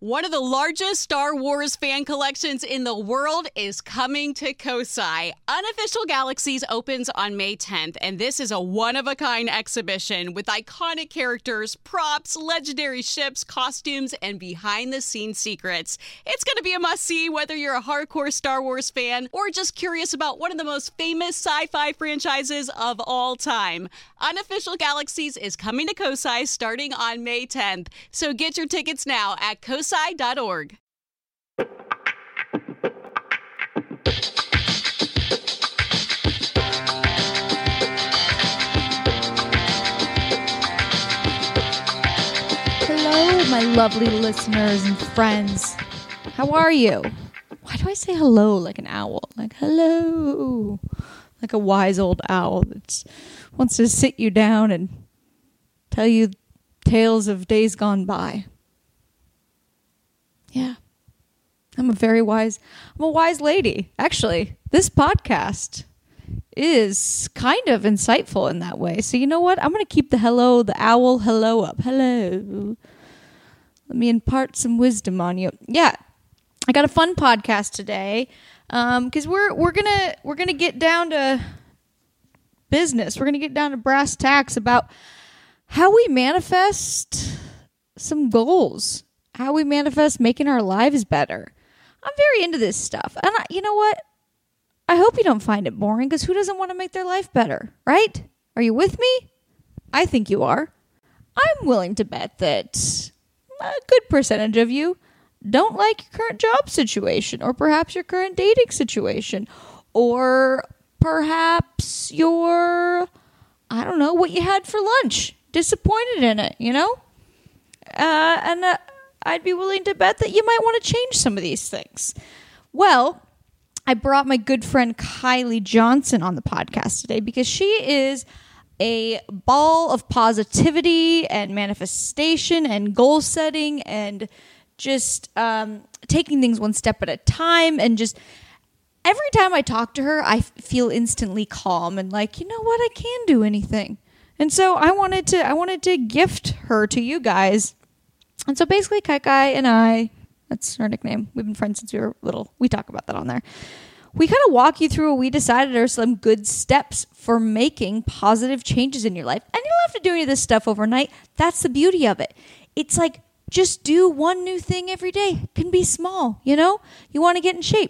One of the largest Star Wars fan collections in the world is coming to Kosai. Unofficial Galaxies opens on May 10th, and this is a one-of-a-kind exhibition with iconic characters, props, legendary ships, costumes, and behind-the-scenes secrets. It's going to be a must-see whether you're a hardcore Star Wars fan or just curious about one of the most famous sci-fi franchises of all time. Unofficial Galaxies is coming to Kosai starting on May 10th, so get your tickets now at kosai.org. Hello, my lovely listeners and friends. How are you? Why do I say hello like an owl? Like, hello. Like a wise old owl that wants to sit you down and tell you tales of days gone by. Yeah. I'm a wise lady. Actually, this podcast is kind of insightful in that way. So you know what? I'm going to keep the owl hello up. Hello. Let me impart some wisdom on you. Yeah. I got a fun podcast today. Because we're gonna get down to business. We're gonna get down to brass tacks about how we manifest some goals, how we manifest making our lives better. I'm very into this stuff, and you know what? I hope you don't find it boring, because who doesn't want to make their life better, right? Are you with me? I think you are. I'm willing to bet that a good percentage of you don't like your current job situation, or perhaps your current dating situation, or perhaps your, I don't know, what you had for lunch. Disappointed in it, you know? And I'd be willing to bet that you might want to change some of these things. Well, I brought my good friend Kylie Johnson on the podcast today because she is a ball of positivity and manifestation and goal setting and just taking things one step at a time, and just every time I talk to her, I feel instantly calm and like, you know what, I can do anything. And so I wanted to gift her to you guys. And so basically, Kai and I, that's her nickname. We've been friends since we were little. We talk about that on there. We kind of walk you through what we decided are some good steps for making positive changes in your life. And you don't have to do any of this stuff overnight. That's the beauty of it. It's like, just do one new thing every day. It can be small, you know? You want to get in shape.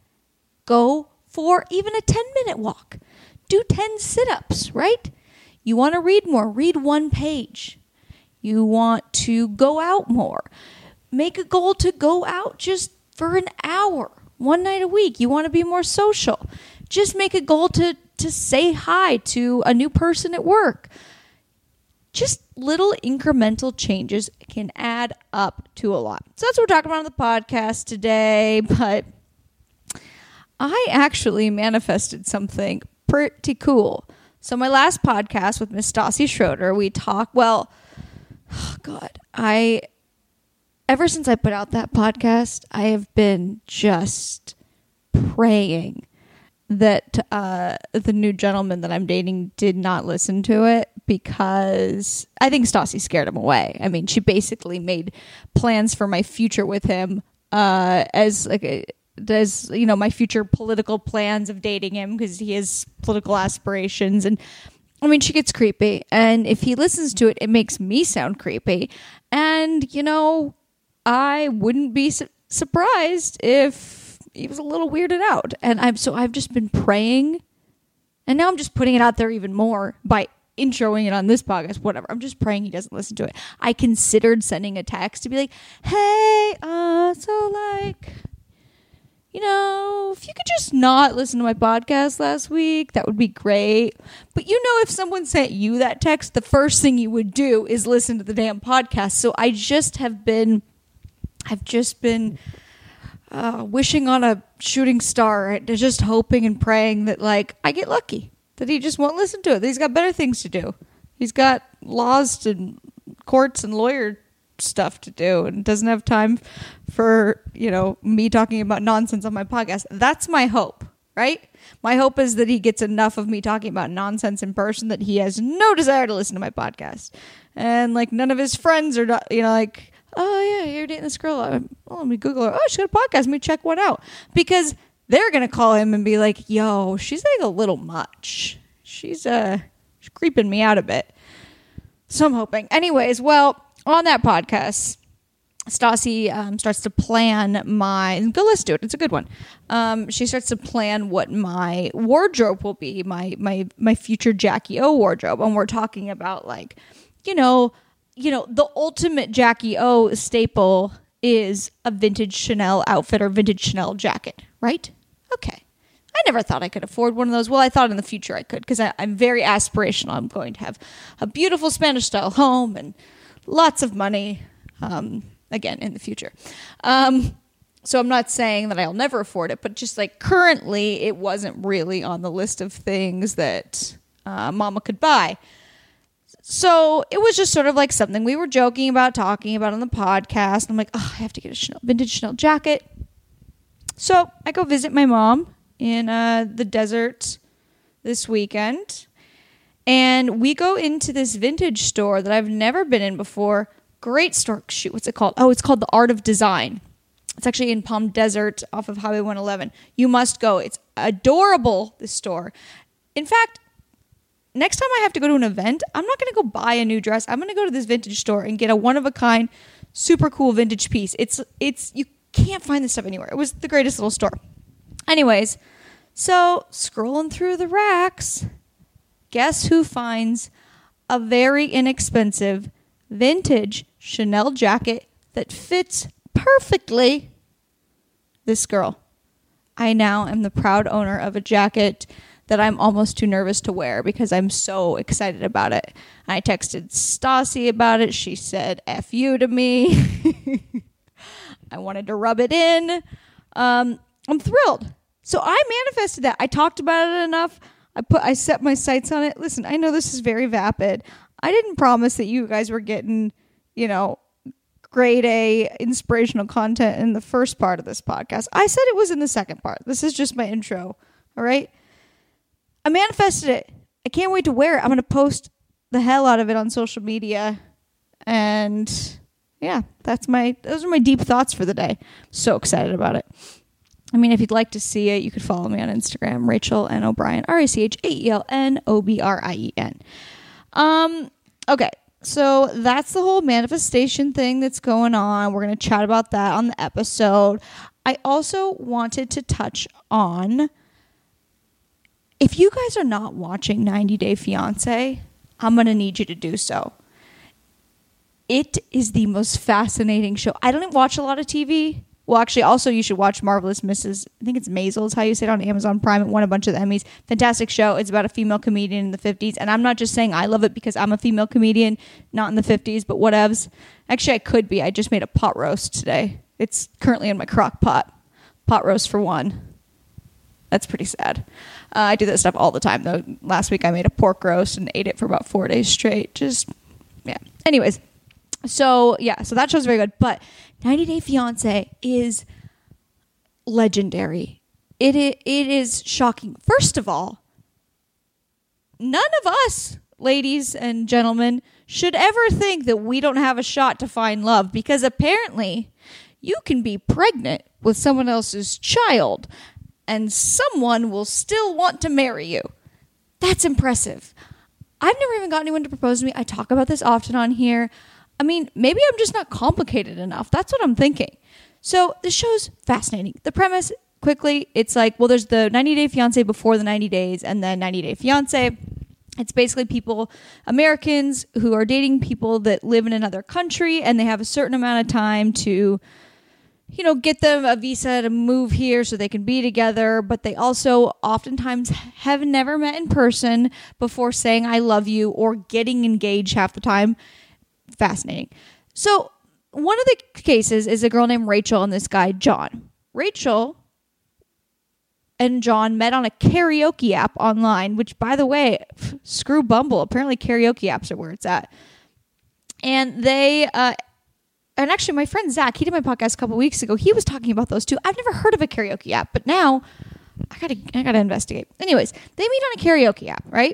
Go for even a 10-minute walk. Do 10 sit-ups, right? You want to read more. Read one page. You want to go out more. Make a goal to go out just for an hour, one night a week. You want to be more social. Just make a goal to say hi to a new person at work. Just little incremental changes can add up to a lot. So that's what we're talking about on the podcast today. But I actually manifested something pretty cool. So my last podcast with Miss Stassi Schroeder, we talked, ever since I put out that podcast, I have been just praying that the new gentleman that I'm dating did not listen to it, because I think Stassi scared him away. I mean, she basically made plans for my future with him as my future political plans of dating him, because he has political aspirations. And I mean, she gets creepy, and if he listens to it, it makes me sound creepy. And you know, I wouldn't be surprised if he was a little weirded out. And I've just been praying, and now I'm just putting it out there even more by introing it on this podcast, whatever. I'm just praying he doesn't listen to it. I considered sending a text to be like, hey, you know, if you could just not listen to my podcast last week, that would be great. But you know, if someone sent you that text, the first thing you would do is listen to the damn podcast. So I've just been wishing on a shooting star, right? Just hoping and praying that, like, I get lucky, that he just won't listen to it, that he's got better things to do. He's got laws and courts and lawyer stuff to do and doesn't have time for, you know, me talking about nonsense on my podcast. That's my hope, right? My hope is that he gets enough of me talking about nonsense in person that he has no desire to listen to my podcast. And like none of his friends are, you know, like oh yeah, you're dating this girl. Let me Google her. Oh, she got a podcast. Let me check one out. Because they're going to call him and be like, yo, she's like a little much. She's creeping me out a bit. So I'm hoping. Anyways, well, on that podcast, Stassi starts to plan go listen to it. It's a good one. She starts to plan what my wardrobe will be, my future Jackie O wardrobe. And we're talking about like, the ultimate Jackie O staple is a vintage Chanel outfit or vintage Chanel jacket, right? Okay. I never thought I could afford one of those. Well, I thought in the future I could because I'm very aspirational. I'm going to have a beautiful Spanish-style home and lots of money, again, in the future. So I'm not saying that I'll never afford it, but just like currently it wasn't really on the list of things that Mama could buy. So it was just sort of like something we were joking about, talking about on the podcast. And I'm like, oh, I have to get a vintage Chanel jacket. So I go visit my mom in the desert this weekend. And we go into this vintage store that I've never been in before. Great store. Shoot, what's it called? Oh, it's called The Art of Design. It's actually in Palm Desert off of Highway 111. You must go. It's adorable, this store. In fact, next time I have to go to an event, I'm not going to go buy a new dress. I'm going to go to this vintage store and get a one-of-a-kind, super cool vintage piece. It's you can't find this stuff anywhere. It was the greatest little store. Anyways, so scrolling through the racks, guess who finds a very inexpensive vintage Chanel jacket that fits perfectly? This girl. I now am the proud owner of a jacket that I'm almost too nervous to wear because I'm so excited about it. I texted Stassi about it. She said, F you to me. I wanted to rub it in. I'm thrilled. So I manifested that. I talked about it enough. I set my sights on it. Listen, I know this is very vapid. I didn't promise that you guys were getting, grade A inspirational content in the first part of this podcast. I said it was in the second part. This is just my intro. All right. I manifested it. I can't wait to wear it. I'm going to post the hell out of it on social media. And yeah, those are my deep thoughts for the day. So excited about it. I mean, if you'd like to see it, you could follow me on Instagram, Rachel N. O'Brien, RACHAELNOBRIEN. Okay, so that's the whole manifestation thing that's going on. We're going to chat about that on the episode. I also wanted to touch on, if you guys are not watching 90 Day Fiancé, I'm going to need you to do so. It is the most fascinating show. I don't watch a lot of TV. Well, actually, also you should watch Marvelous Mrs. I think it's Maisel is how you say it on Amazon Prime. It won a bunch of the Emmys. Fantastic show. It's about a female comedian in the 50s. And I'm not just saying I love it because I'm a female comedian, not in the 50s, but whatevs. Actually, I could be. I just made a pot roast today. It's currently in my crock pot. Pot roast for one. That's pretty sad. I do that stuff all the time, though. Last week I made a pork roast and ate it for about 4 days straight. Just, yeah. Anyways. So that show's very good. But 90 Day Fiancé is legendary. It is shocking. First of all, none of us, ladies and gentlemen, should ever think that we don't have a shot to find love, because apparently you can be pregnant with someone else's child and someone will still want to marry you. That's impressive. I've never even got anyone to propose to me. I talk about this often on here. I mean, maybe I'm just not complicated enough. That's what I'm thinking. So the show's fascinating. The premise, quickly, it's like, well, there's the 90 Day Fiancé before the 90 days and then 90 Day Fiancé. It's basically people, Americans who are dating people that live in another country, and they have a certain amount of time to, get them a visa to move here so they can be together. But they also oftentimes have never met in person before saying, I love you, or getting engaged half the time. Fascinating. So one of the cases is a girl named Rachel and this guy, John. Rachel and John met on a karaoke app online, which, by the way, screw Bumble. Apparently karaoke apps are where it's at. And they, and actually my friend Zach, he did my podcast a couple weeks ago. He was talking about those too. I've never heard of a karaoke app, but now I gotta investigate. Anyways, they meet on a karaoke app, right?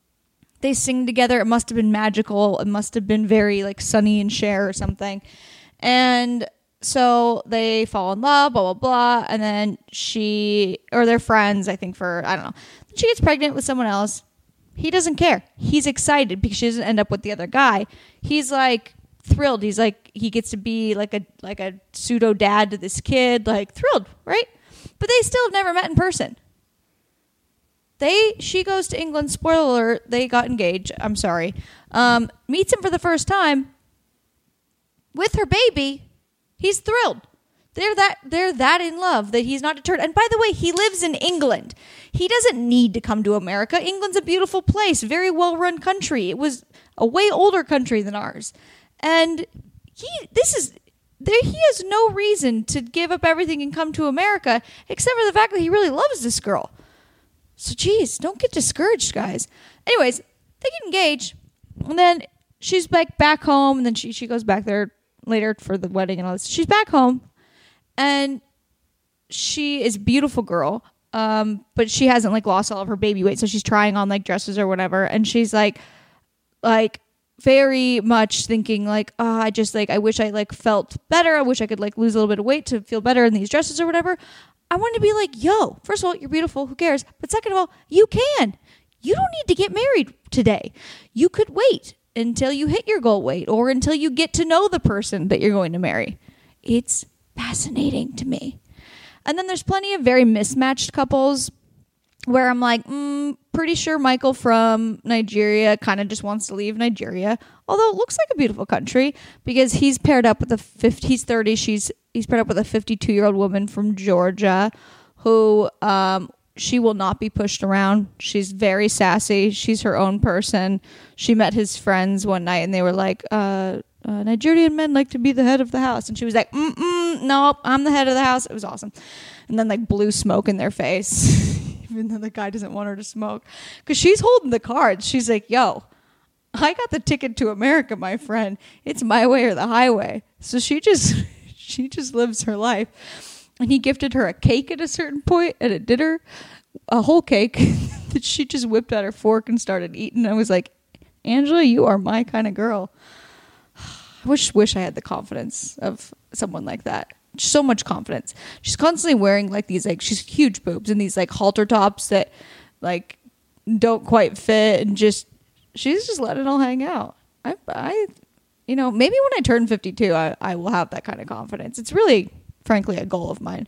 They sing together. It must have been magical. It must have been very like Sonny and Cher or something. And so they fall in love, blah, blah, blah. And then they're friends, I think, I don't know. She gets pregnant with someone else. He doesn't care. He's excited because she doesn't end up with the other guy. He's like thrilled. He's like, he gets to be like a pseudo dad to this kid, like thrilled, right? But they still have never met in person. She goes to England, spoiler alert, they got engaged, I'm sorry. Meets him for the first time with her baby. He's thrilled. They're that in love that he's not deterred. And by the way, he lives in England. He doesn't need to come to America. England's a beautiful place, very well-run country. It was a way older country than ours. And he has no reason to give up everything and come to America except for the fact that he really loves this girl. So, geez, don't get discouraged, guys. Anyways, they get engaged, and then she's back home, and then she goes back there later for the wedding and all this. She's back home, and she is a beautiful girl, but she hasn't, like, lost all of her baby weight, so she's trying on, like, dresses or whatever, and she's, like very much thinking, like, oh, I wish I, like, felt better. I wish I could, like, lose a little bit of weight to feel better in these dresses or whatever. I wanted to be like, yo, first of all, you're beautiful. Who cares? But second of all, you can. You don't need to get married today. You could wait until you hit your goal weight or until you get to know the person that you're going to marry. It's fascinating to me. And then there's plenty of very mismatched couples where I'm like, pretty sure Michael from Nigeria kind of just wants to leave Nigeria. Although it looks like a beautiful country because he's paired up with he's 30. He's paired up with a 52-year-old woman from Georgia who she will not be pushed around. She's very sassy. She's her own person. She met his friends one night and they were like, Nigerian men like to be the head of the house. And she was like, nope, I'm the head of the house. It was awesome. And then like blew smoke in their face. Even though the guy doesn't want her to smoke. Because she's holding the cards. She's like, yo, I got the ticket to America, my friend. It's my way or the highway. So she just lives her life. And he gifted her a cake at a certain point at a dinner. A whole cake that she just whipped out her fork and started eating. I was like, Angela, you are my kind of girl. I wish I had the confidence of someone like that. So much confidence. She's constantly wearing like these like she's huge boobs and these like halter tops that like don't quite fit and she's just letting it all hang out. I maybe when I turn 52 I will have that kind of confidence. It's really frankly a goal of mine.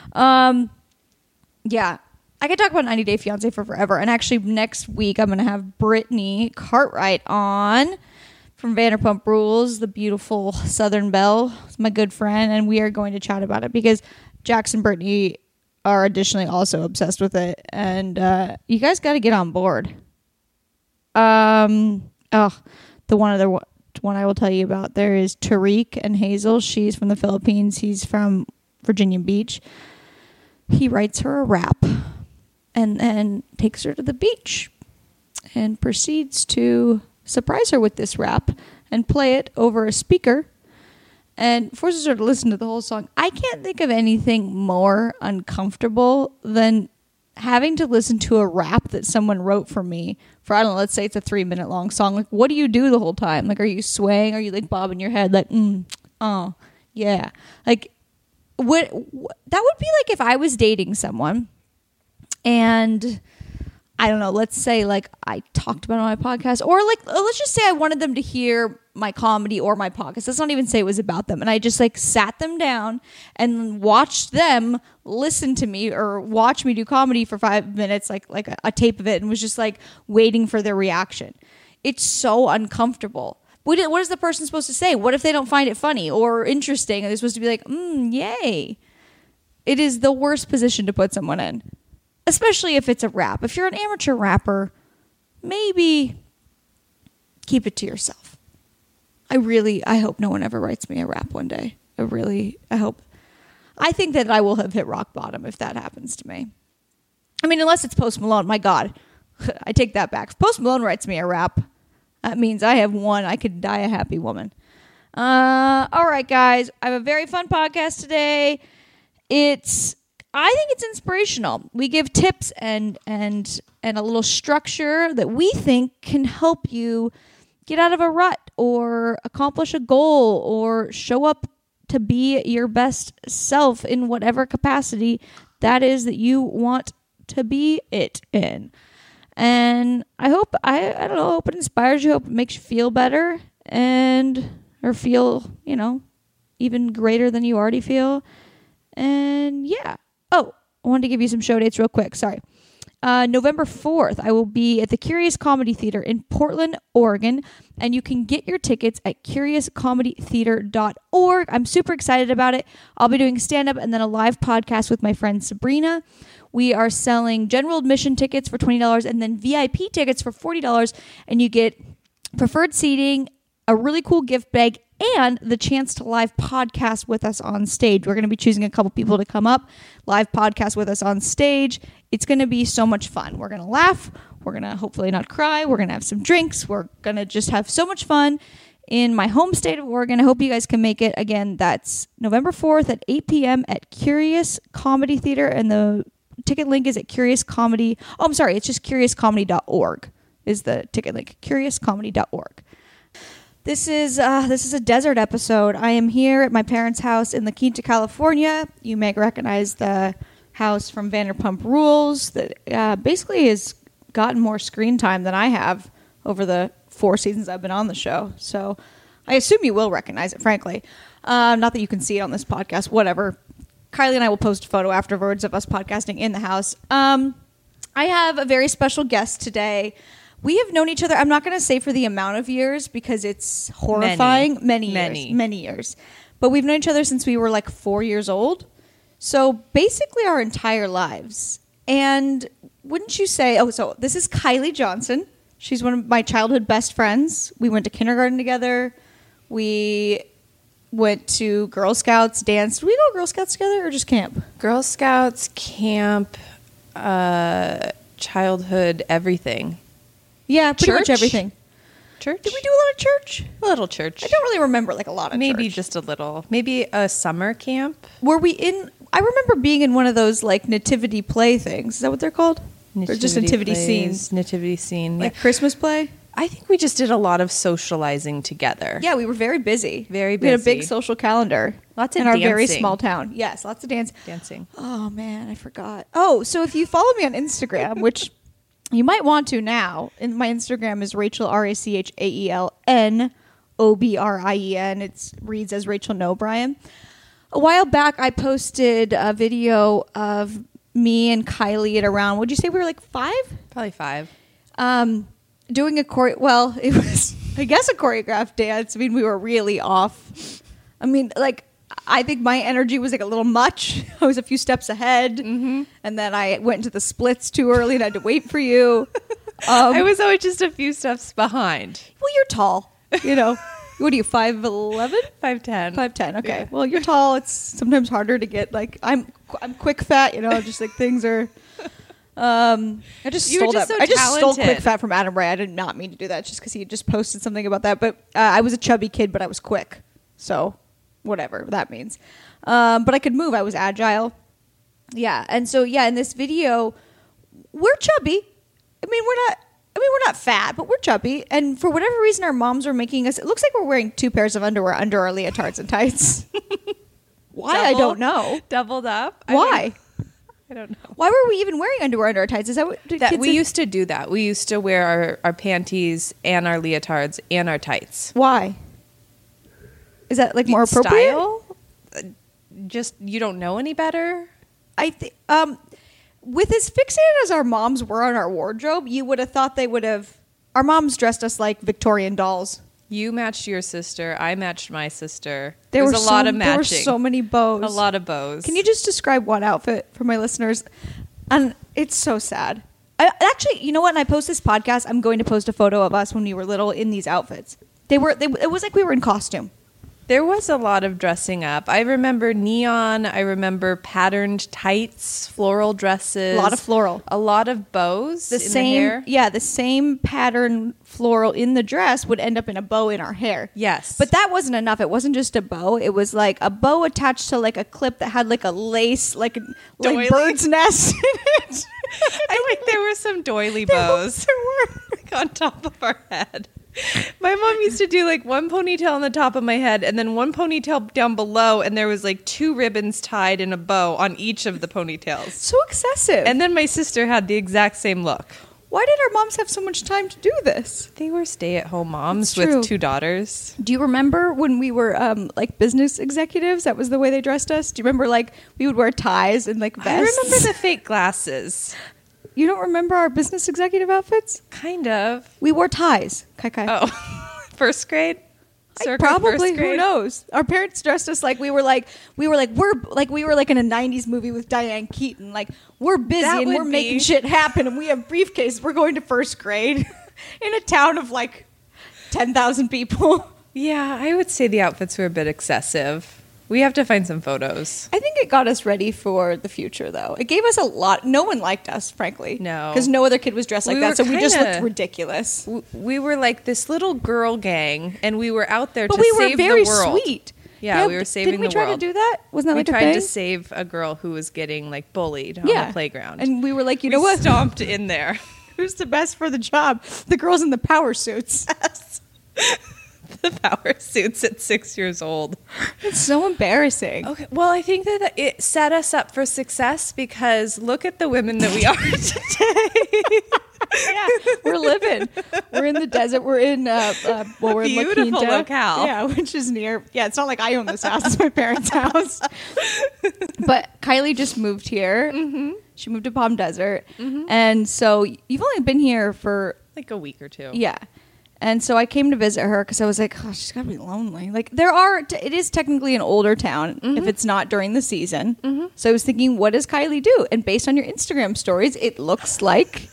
Yeah. I could talk about 90 Day Fiancé for forever. And actually next week I'm going to have Brittany Cartwright on from Vanderpump Rules, the beautiful Southern Belle. It's my good friend, and we are going to chat about it because Jax and Brittany are additionally also obsessed with it, and you guys got to get on board. The one I will tell you about, there is Tariq and Hazel. She's from the Philippines. He's from Virginia Beach. He writes her a rap and then takes her to the beach and proceeds to surprise her with this rap and play it over a speaker and forces her to listen to the whole song. I can't think of anything more uncomfortable than having to listen to a rap that someone wrote for me for, I don't know, let's say it's a 3-minute long song. Like, what do you do the whole time? Like, are you swaying? Are you like bobbing your head? Like, oh, yeah. Like, that would be like if I was dating someone and I don't know, let's say like I talked about it on my podcast, or like, let's just say I wanted them to hear my comedy or my podcast. Let's not even say it was about them. And I just like sat them down and watched them listen to me or watch me do comedy for 5 minutes, like a tape of it, and was just like waiting for their reaction. It's so uncomfortable. What is the person supposed to say? What if they don't find it funny or interesting? And they're supposed to be like, yay. It is the worst position to put someone in. Especially if it's a rap. If you're an amateur rapper, maybe keep it to yourself. I hope no one ever writes me a rap one day. I hope. I think that I will have hit rock bottom if that happens to me. I mean, unless it's Post Malone. My God. I take that back. If Post Malone writes me a rap, that means I have won. I could die a happy woman. All right, guys. I have a very fun podcast today. I think it's inspirational. We give tips and a little structure that we think can help you get out of a rut or accomplish a goal or show up to be your best self in whatever capacity that is that you want to be it in. And I hope, I don't know, hope it inspires you, hope it makes you feel better or feel, even greater than you already feel. And yeah. Oh, I wanted to give you some show dates real quick. Sorry. November 4th, I will be at the Curious Comedy Theater in Portland, Oregon, and you can get your tickets at curiouscomedytheater.org. I'm super excited about it. I'll be doing stand-up and then a live podcast with my friend Sabrina. We are selling general admission tickets for $20 and then VIP tickets for $40, and you get preferred seating, a really cool gift bag, and the chance to live podcast with us on stage. We're going to be choosing a couple people to come up, live podcast with us on stage. It's going to be so much fun. We're going to laugh. We're going to hopefully not cry. We're going to have some drinks. We're going to just have so much fun in my home state of Oregon. I hope you guys can make it. Again, that's November 4th at 8 p.m. at Curious Comedy Theater, and the ticket link is at Curious Comedy. Oh, I'm sorry. It's just curiouscomedy.org is the ticket link, curiouscomedy.org. This is a desert episode. I am here at my parents' house in La Quinta, California. You may recognize the house from Vanderpump Rules that basically has gotten more screen time than I have over the 4 seasons I've been on the show. So I assume you will recognize it, frankly. Not that you can see it on this podcast, whatever. Kylie and I will post a photo afterwards of us podcasting in the house. I have a very special guest today. We have known each other, I'm not going to say for the amount of years because it's horrifying. Many years. But we've known each other since we were like 4 years old. So basically our entire lives. And wouldn't you say, so this is Kylie Johnson. She's one of my childhood best friends. We went to kindergarten together. We went to Girl Scouts, danced. Did we go Girl Scouts together or just camp? Girl Scouts, camp, childhood, everything. Yeah, pretty much everything. Church? Did we do a lot of church? A little church. I don't really remember like a lot of Maybe church. just a little. Maybe a summer camp. Were we in... I remember being in one of those like nativity play things. Is that what they're called? Or just nativity plays, scenes? Nativity scene. Like Christmas play? I think we just did a lot of socializing together. Yeah, we were very busy. Very We had a busy. big social calendar. Lots of in our dancing. very small town. Yes, lots of dancing. Oh, man, I forgot. Oh, so if you follow me on Instagram, which... you might want to now. And my Instagram is Rachel, RachaelNobrien. It reads as Rachel Nobrien. A while back, I posted a video of me and Kylie at around, would you say we were like 5? Probably 5. Doing it was, I guess, a choreographed dance. I mean, we were really off. I mean, like, I think my energy was like a little much. I was a few steps ahead. Mm-hmm. And then I went into the splits too early and I had to wait for you. I was always just a few steps behind. Well, you're tall, What are you, 5'11"? 5'10". 5'10", okay. Yeah. Well, you're tall. It's sometimes harder to get, like, I'm quick fat, just like things are... I just You were stole just that. so I just stole talented. quick fat from Adam Ray. I did not mean to do that just because he just posted something about that. But I was a chubby kid, but I was quick. So whatever that means. But I could move. I was agile. Yeah. And so, yeah, in this video, we're chubby. We're not fat, but we're chubby. And for whatever reason, our moms were making us, it looks like we're wearing 2 pairs of underwear under our leotards and tights. Why? I don't know. Doubled up. Why? I don't know. Why were we even wearing underwear under our tights? Is that what kids We used to do that. We used to wear our panties and our leotards and our tights. Why? Is that like more appropriate? Style? Just you don't know any better? I think with as fixated as our moms were on our wardrobe, you would have thought they would have. Our moms dressed us like Victorian dolls. You matched your sister. I matched my sister. There was was a lot of matching. There were so many bows. A lot of bows. Can you just describe one outfit for my listeners? And it's so sad. Actually, you know what? When I post this podcast, I'm going to post a photo of us when we were little in these outfits. It was like we were in costume. There was a lot of dressing up. I remember neon. I remember patterned tights, floral dresses. A lot of floral. A lot of bows in the hair. Yeah, the same pattern floral in the dress would end up in a bow in our hair. Yes. But that wasn't enough. It wasn't just a bow. It was like a bow attached to like a clip that had like a lace, like Doily? bird's nest in it. I think there were some doily bows There were. like on top of our head. My mom used to do like one ponytail on the top of my head and then one ponytail down below, and there was like 2 ribbons tied in a bow on each of the ponytails. So excessive. And then my sister had the exact same look. Why did our moms have so much time to do this? They were stay-at-home moms That's true. with 2 daughters. Do you remember when we were like business executives? That was the way they dressed us. Do you remember like we would wear ties and like vests? I remember the fake glasses. You don't remember our business executive outfits? Kind of. We wore ties. Kai. Oh, first grade? Circa Probably. first grade? Who knows? Our parents dressed us like we were like in a '90s movie with Diane Keaton. Like we're busy That and would we're making be- shit happen, and we have briefcases. We're going to first grade in a town of like 10,000 people. Yeah, I would say the outfits were a bit excessive. We have to find some photos. I think it got us ready for the future, though. It gave us a lot. No one liked us, frankly. No. Because no other kid was dressed like We that, were so we just kinda- looked ridiculous. We were like this little girl gang, and we were out there But to we were save very the world. sweet. Yeah, we were saving Didn't we the try world. to do that? Wasn't that We like a tried thing? to save a girl who was getting like bullied on the playground. And we were like, you we know what? stomped in there. Who's the best for the job? The girls in the power suits. The power suits at 6 years old. It's so embarrassing. Okay, well, I think that it set us up for success because look at the women that we are today. Yeah, we're living. We're in the desert. We're in we're in La Beautiful Quinta. locale. Yeah, which is near. Yeah, it's not like I own this house. It's my parents' house. But Kylie just moved here. Mm-hmm. She moved to Palm Desert, and so you've only been here for Like a week or 2. yeah. And so I came to visit her because I was like, oh, she's got to be lonely. Like it is technically an older town if it's not during the season. So I was thinking, what does Kylie do? And based on your Instagram stories, it looks like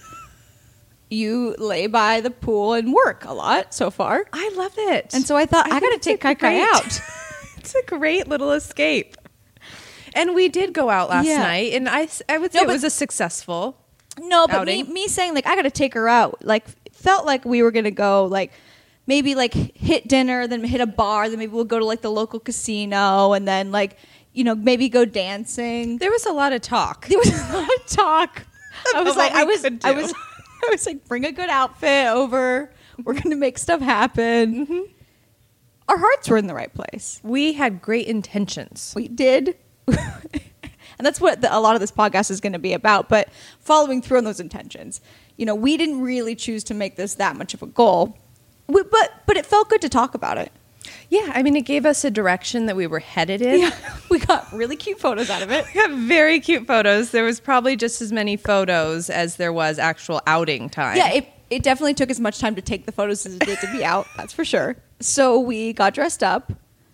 you lay by the pool and work a lot so far. I love it. And so I thought, I got to think take it's a Kai great- out. It's a great little escape. And we did go out last Yeah. night, and I would say No, it but- was a successful. No, but outing. me saying like I got to take her out, like felt like we were gonna go like maybe like hit dinner, then hit a bar, then maybe we'll go to like the local casino, and then like maybe go dancing. There was a lot of talk. There was a lot of talk. I was About like, what we could do. I was like, bring a good outfit over. We're gonna make stuff happen. Our hearts were in the right place. We had great intentions. We did. And that's what a lot of this podcast is going to be about. But following through on those intentions, we didn't really choose to make this that much of a goal. But it felt good to talk about it. Yeah, I mean, it gave us a direction that we were headed in. Yeah, we got really cute photos out of it. We got very cute photos. There was probably just as many photos as there was actual outing time. Yeah, it definitely took as much time to take the photos as it did to be out. That's for sure. So we got dressed up.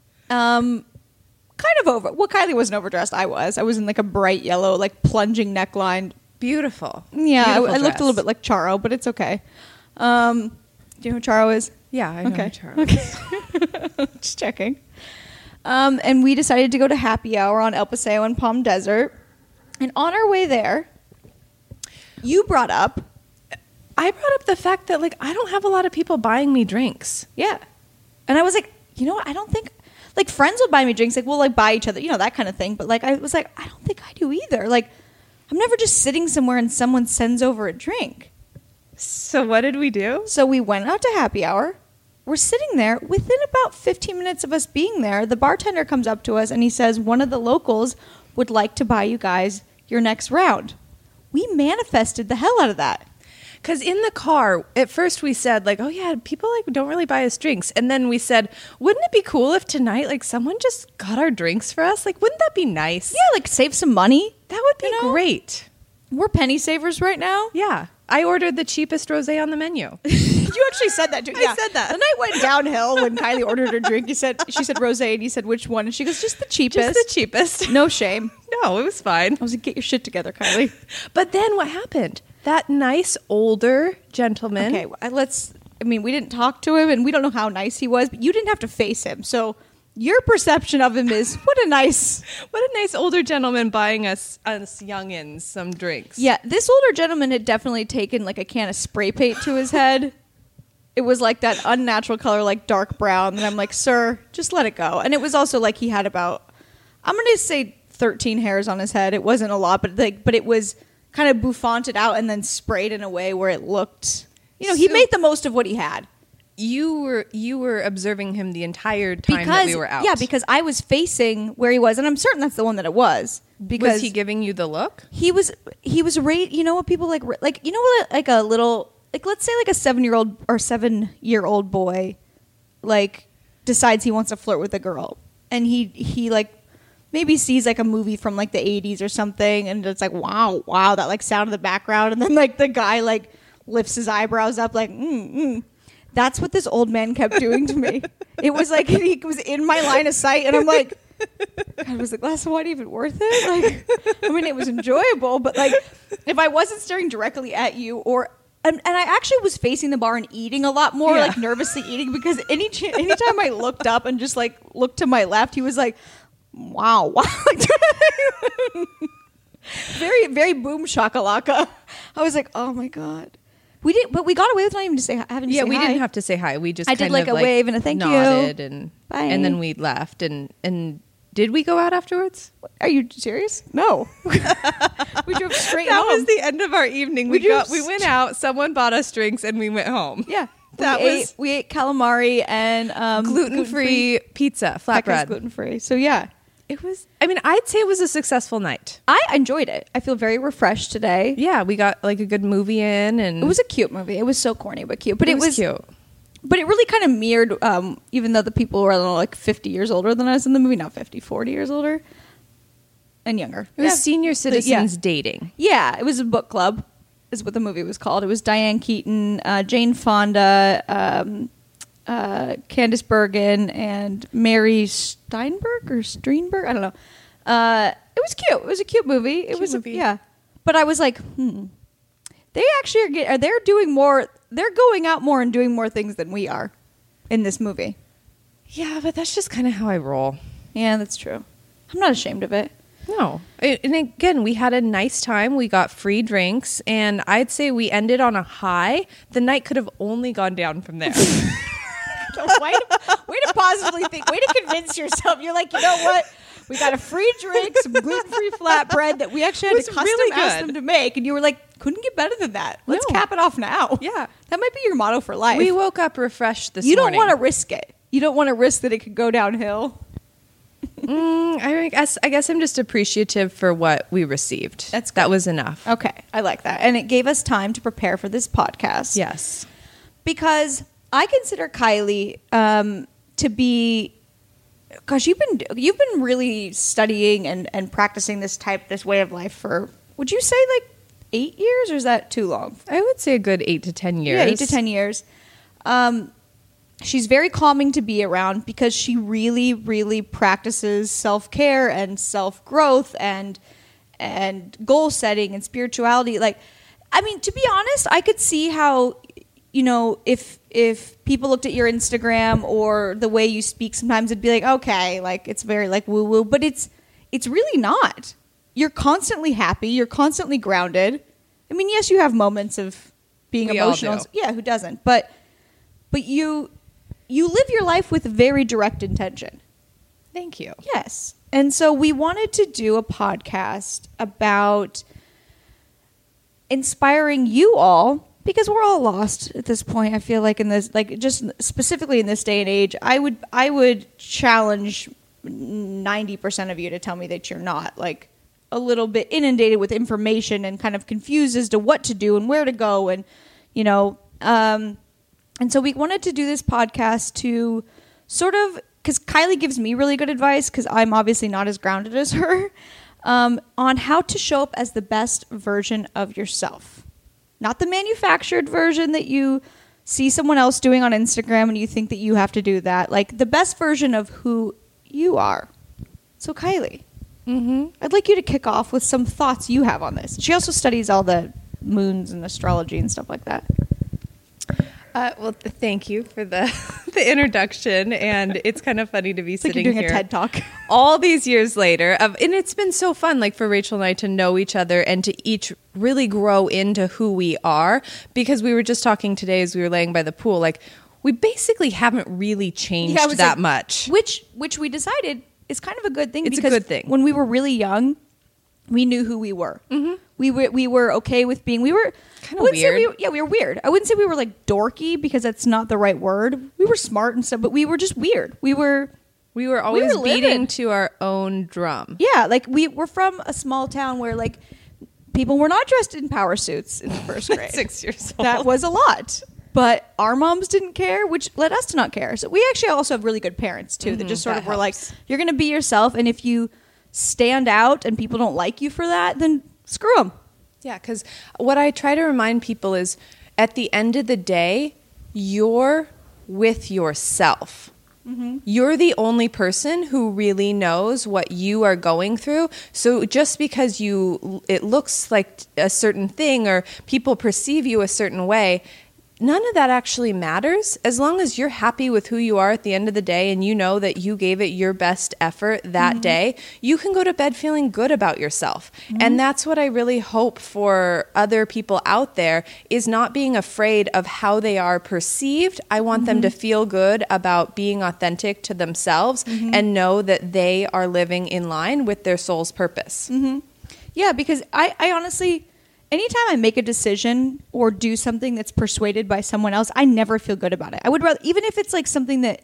Kind of over. Well, Kylie wasn't overdressed. I was in like a bright yellow, like plunging neckline. Beautiful. Yeah, Beautiful I looked a little dress. bit like Charo, but it's okay. Do you know who Charo is? Yeah, I know Okay. Charles. Okay. Just checking. And we decided to go to happy hour on El Paseo in Palm Desert. And on our way there, you brought up, I brought up the fact that like I don't have a lot of people buying me drinks. yeah. And I was like, you know what? I don't think, like friends will buy me drinks. Like we'll like buy each other, that kind of thing. But like, I was like, I don't think I do either. Like I'm never just sitting somewhere and someone sends over a drink. So what did we do? So we went out to happy hour. We're sitting there. Within about 15 minutes of us being there, the bartender comes up to us and he says, one of the locals would like to buy you guys your next round. We manifested the hell out of that. Because in the car, at first we said like, oh yeah, people like don't really buy us drinks. And then we said, wouldn't it be cool if tonight like someone just got our drinks for us? Like, wouldn't that be nice? Yeah, like save some money. That would be great. We're penny savers right now. Yeah. I ordered the cheapest rosé on the menu. You actually said that too. I said that. The night went downhill when Kylie ordered her drink. She said rosé, and you said which one, and she goes, just the cheapest. Just the cheapest. No shame. No, it was fine. I was like, get your shit together, Kylie. But then what happened? That nice older gentleman. Okay, we didn't talk to him, and we don't know how nice he was, but you didn't have to face him. So your perception of him is, what a nice older gentleman buying us youngins some drinks. Yeah, this older gentleman had definitely taken like a can of spray paint to his head. It was like that unnatural color, like dark brown. And I'm like, sir, just let it go. And it was also like he had about, I'm going to say 13 hairs on his head. It wasn't a lot, but it was kind of bouffanted out and then sprayed in a way where it looked, he So- made the most of what he had. you were observing him the entire time that we were out. Yeah, because I was facing where he was, and I'm certain that's the one that it was. Because was he giving you the look? He was you know what people like you know what, like a little, like let's say like a 7-year-old or 7-year-old boy like decides he wants to flirt with a girl, and he like maybe sees like a movie from like the 80s or something, and it's like wow that like sound in the background, and then like the guy like lifts his eyebrows up like That's what this old man kept doing to me. It was like he was in my line of sight, and I'm like, God, was the glass of wine even worth it? Like, I mean, it was enjoyable, but like, if I wasn't staring directly at you, or and I actually was facing the bar and eating a lot more, like nervously eating, because anytime I looked up and just like looked to my left, he was like, wow. Very, very boom shakalaka. I was like, oh my God. We didn't, but we got away with not even to say having to say hi. Yeah, we didn't have to say hi. We just I did like a wave and a thank nodded you, and bye, and then we left. And did we go out afterwards? Are you serious? No, we drove straight That home. was the end of our evening. We went out. Someone bought us drinks, and we went home. Yeah, we ate calamari and gluten-free pizza, flatbread, gluten-free. So yeah. It was, I mean, I'd say it was a successful night. I enjoyed it. I feel very refreshed today. Yeah, we got like a good movie in, and it was a cute movie. It was so corny but cute. But it was cute. But it really kind of mirrored, even though the people were, I don't know, like 50 years older than us in the movie. Not 50, 40 years older. And younger. It was senior citizens dating. Yeah, it was a book club, is what the movie was called. It was Diane Keaton, Jane Fonda, Candice Bergen, and Mary Steinberg or Streenberg. I don't know. It was cute. It was a cute movie. Yeah. But I was like, they actually they're doing more. They're going out more and doing more things than we are in this movie. Yeah, but that's just kind of how I roll. Yeah, that's true. I'm not ashamed of it. No. And again, we had a nice time. We got free drinks, and I'd say we ended on a high. The night could have only gone down from there. Way to positively think. Way to convince yourself. You're like, you know what? We got a free drink, some gluten-free flatbread that we actually had to custom ask them to make. And you were like, couldn't get better than that. Let's cap it off now. Yeah. That might be your motto for life. We woke up refreshed this morning. You don't want to risk it. You don't want to risk that it could go downhill. I guess I'm just appreciative for what we received. That was enough. Okay. I like that. And it gave us time to prepare for this podcast. Yes. Because I consider Kylie to be, gosh, you've been really studying and practicing this way of life for, would you say like 8 years, or is that too long? I would say a good 8 to 10 years. Yeah, 8 to 10 years. She's very calming to be around because she really, really practices self-care and self-growth and goal setting and spirituality. Like, I mean, to be honest, I could see how, you know, if people looked at your Instagram or the way you speak, sometimes it'd be like, okay, like it's very like woo woo, but it's really not. You're constantly happy. You're constantly grounded. I mean, yes, you have moments of being emotional. Yeah, who doesn't? But you live your life with very direct intention. Thank you. Yes. And so we wanted to do a podcast about inspiring you all, because we're all lost at this point. I feel like in this, like just specifically in this day and age, I would challenge 90% of you to tell me that you're not, like a little bit inundated with information and kind of confused as to what to do and where to go, and you know, and so we wanted to do this podcast to sort of, because Kylie gives me really good advice, because I'm obviously not as grounded as her, on how to show up as the best version of yourself. Not the manufactured version that you see someone else doing on Instagram and you think that you have to do that. Like the best version of who you are. So Kylie, I'd like you to kick off with some thoughts you have on this. She also studies all the moons and astrology and stuff like that. Well, thank you for the introduction, and it's kind of funny to be sitting like you're doing here a TED Talk all these years later. And it's been so fun, like for Rachel and I to know each other and to each really grow into who we are. Because we were just talking today as we were laying by the pool, like we basically haven't really changed that much. Which we decided is kind of a good thing. It's a good thing. When we were really young, we knew who we were. Mm-hmm. We were okay with being. We were Kinda weird. We were weird. I wouldn't say we were like dorky because that's not the right word. We were smart and stuff, but we were just weird. We were always beating livid. to our own drum. Yeah, like we're from a small town where like people were not dressed in power suits in the first grade. 6 years old. That was a lot. But our moms didn't care, which led us to not care. So we actually also have really good parents too that just sort that of were like, helps. you're going to be yourself, and if you stand out and people don't like you for that, then screw them. Yeah, because what I try to remind people is at the end of the day, you're with yourself. You're the only person who really knows what you are going through. So just because it looks like a certain thing or people perceive you a certain way, none of that actually matters. As long as you're happy with who you are at the end of the day and you know that you gave it your best effort that day, you can go to bed feeling good about yourself. And that's what I really hope for other people out there, is not being afraid of how they are perceived. I want them to feel good about being authentic to themselves and know that they are living in line with their soul's purpose. Yeah, because I honestly, anytime I make a decision or do something that's persuaded by someone else, I never feel good about it. I would rather, even if it's like something that,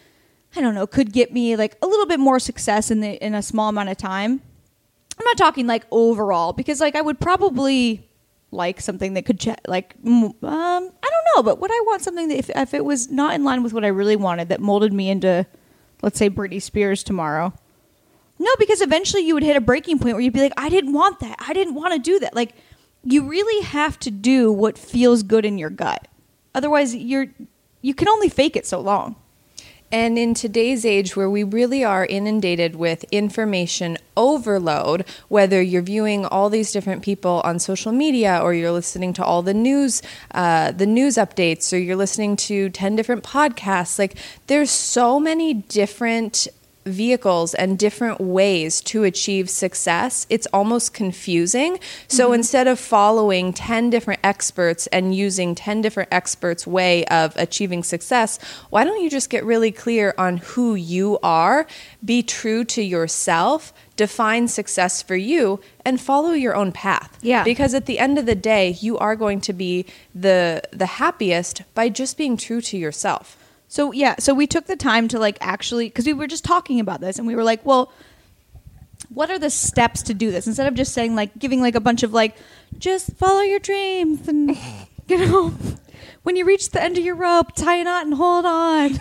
I don't know, could get me like a little bit more success in a small amount of time. I'm not talking like overall, because like I would probably like something that could I don't know, but would I want something that if it was not in line with what I really wanted, that molded me into, let's say, Britney Spears tomorrow? No, because eventually you would hit a breaking point where you'd be like, I didn't want that. I didn't want to do that. Like, you really have to do what feels good in your gut. Otherwise, you can only fake it so long. And in today's age where we really are inundated with information overload, whether you're viewing all these different people on social media or you're listening to all the news updates, or you're listening to 10 different podcasts, like there's so many different vehicles and different ways to achieve success, it's almost confusing. So instead of following 10 different experts and using 10 different experts' way of achieving success, why don't you just get really clear on who you are, be true to yourself, define success for you, and follow your own path? Yeah. Because at the end of the day, you are going to be the happiest by just being true to yourself. So yeah, so we took the time to like actually, because we were just talking about this and we were like, well, what are the steps to do this? Instead of just saying like, giving like a bunch of like, just follow your dreams and, you know, when you reach the end of your rope, tie a knot and hold on.